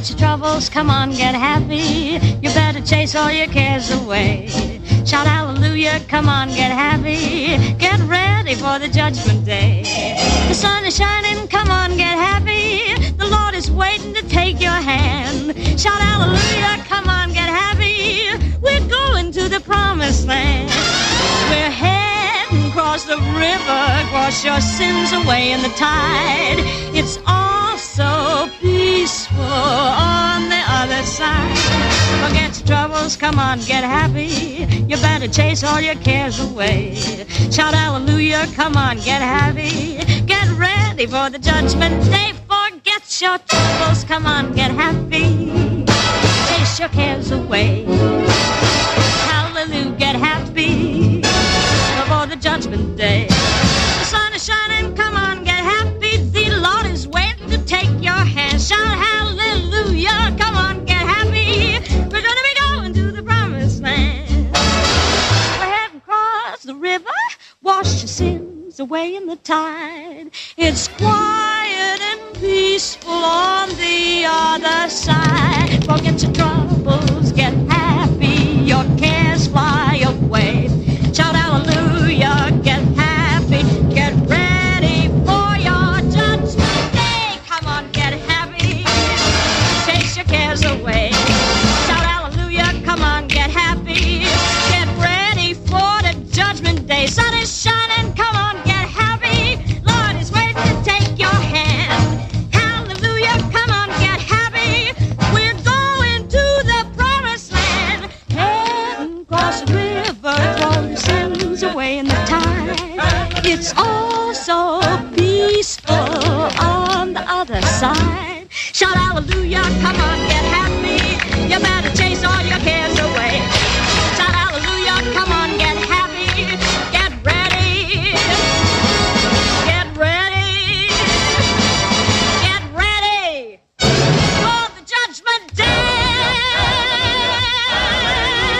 Forget your troubles, come on, get happy. You better chase all your cares away. Shout hallelujah, come on, get happy. Get ready for the judgment day. The sun is shining, come on, get happy. The Lord is waiting to take your hand. Shout hallelujah, come on, get happy. We're going to the promised land. We're heading across the river, wash your sins away in the tide. It's all so peaceful on the other side. Forget your troubles, come on, get happy. You better chase all your cares away. Shout hallelujah, come on, get happy. Get ready for the judgment day. Forget your troubles, come on, get happy. Chase your cares away. Hallelujah, get happy before the judgment day. The sun is shining, come on, get happy. The Lord is waiting to take your hand. Shout hallelujah, come on, get happy. We're gonna be going to the promised land. We're heading across the river, wash your sins away in the tide. It's quiet and peaceful on the other side. Forget your troubles, get happy. Your cares fly away. Shout hallelujah, get happy. Get ready for your judgment day. Come on, get happy. Chase your cares away. Shout hallelujah, come on, get happy. Get ready for the judgment day. Sun is shining, come on, get happy. Lord is waiting to take your hand. Hallelujah, come on, get happy. We're going to the promised land. Heading across the river, throw your sins away in the tide. It's all so peaceful on the other side. Shout hallelujah, come on, get